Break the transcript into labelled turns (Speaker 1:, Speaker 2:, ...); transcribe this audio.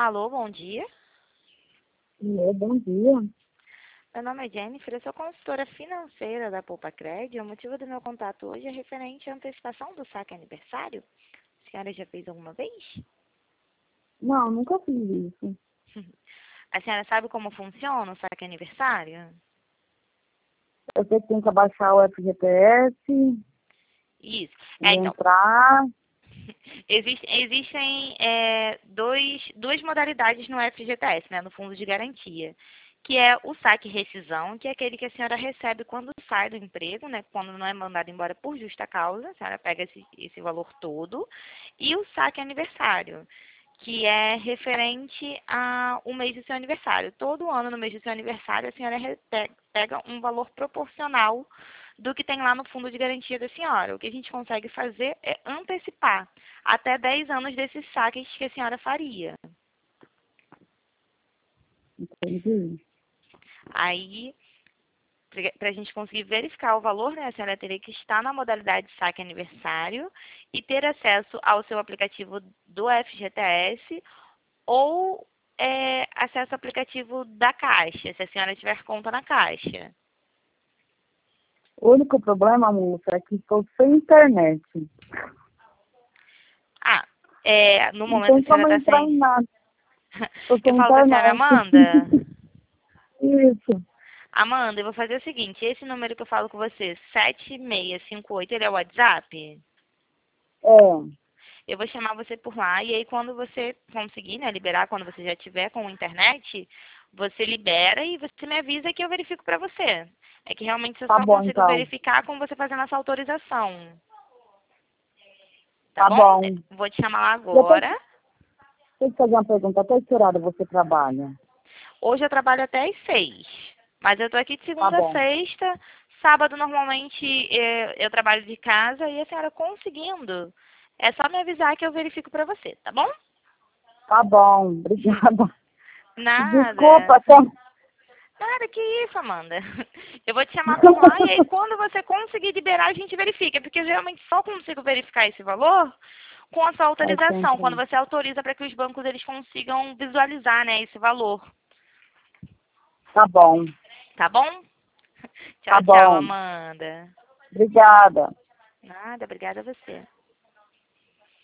Speaker 1: Alô, bom dia.
Speaker 2: Bom dia.
Speaker 1: Meu nome é Jennifer, eu sou consultora financeira da Poupa Crédito. O motivo do meu contato hoje é referente à antecipação do saque aniversário. A senhora já fez alguma vez?
Speaker 2: Não, nunca fiz isso.
Speaker 1: A senhora sabe como funciona o saque aniversário?
Speaker 2: Eu sei que tem que abaixar o FGTS
Speaker 1: Isso.
Speaker 2: e
Speaker 1: Então,
Speaker 2: entrar.
Speaker 1: existem duas modalidades no FGTS, né, no Fundo de Garantia, que é o saque rescisão, que é aquele que a senhora recebe quando sai do emprego, né, quando não é mandado embora por justa causa, a senhora pega esse valor todo, e o saque aniversário, que é referente ao mês do seu aniversário. Todo ano, no mês do seu aniversário, a senhora pega um valor proporcional do que tem lá no fundo de garantia da senhora. O que a gente consegue fazer é antecipar até 10 anos desses saques que a senhora faria.
Speaker 2: Entendi.
Speaker 1: Aí, para a gente conseguir verificar o valor, né, a senhora teria que estar na modalidade saque aniversário e ter acesso ao seu aplicativo do FGTS ou acesso ao aplicativo da Caixa, se a senhora tiver conta na Caixa.
Speaker 2: O único problema, moça, é que estou sem internet.
Speaker 1: Ah, no
Speaker 2: Não
Speaker 1: momento
Speaker 2: tem
Speaker 1: a senhora
Speaker 2: como
Speaker 1: está
Speaker 2: entrar
Speaker 1: sem...
Speaker 2: em nada. Estou
Speaker 1: Eu
Speaker 2: sem
Speaker 1: falo com a senhora
Speaker 2: internet.
Speaker 1: Amanda.
Speaker 2: Isso.
Speaker 1: Amanda, eu vou fazer o seguinte, esse número que eu falo com você, 7658, ele é o WhatsApp?
Speaker 2: É.
Speaker 1: Eu vou chamar você por lá e aí quando você conseguir, né, liberar, quando você já tiver com a internet, você libera e você me avisa que eu verifico pra você. É que realmente eu
Speaker 2: Tá
Speaker 1: só
Speaker 2: bom,
Speaker 1: consigo
Speaker 2: então.
Speaker 1: verificar com você fazendo essa autorização. Tá
Speaker 2: Tá
Speaker 1: bom?
Speaker 2: bom.
Speaker 1: Vou te chamar lá
Speaker 2: Depois,
Speaker 1: agora.
Speaker 2: deixa eu fazer uma pergunta. Até que horário você trabalha?
Speaker 1: Hoje eu trabalho até às 6. Mas eu tô aqui de
Speaker 2: Tá
Speaker 1: segunda a
Speaker 2: bom.
Speaker 1: sexta. Sábado, normalmente, eu trabalho de casa e a senhora conseguindo, é só me avisar que eu verifico pra você, tá bom?
Speaker 2: Tá bom. Obrigada.
Speaker 1: Nada.
Speaker 2: Desculpa, tá?
Speaker 1: Nada, que isso, Amanda. Eu vou te chamar por lá e aí quando você conseguir liberar, a gente verifica. Porque eu realmente só consigo verificar esse valor com a sua
Speaker 2: Vai
Speaker 1: autorização. Quando
Speaker 2: sempre.
Speaker 1: você autoriza para que os bancos eles consigam visualizar, né, esse valor.
Speaker 2: Tá bom.
Speaker 1: Tá bom?
Speaker 2: Tá
Speaker 1: Tchau, tchau,
Speaker 2: bom.
Speaker 1: Amanda.
Speaker 2: Obrigada.
Speaker 1: Nada, obrigada a você.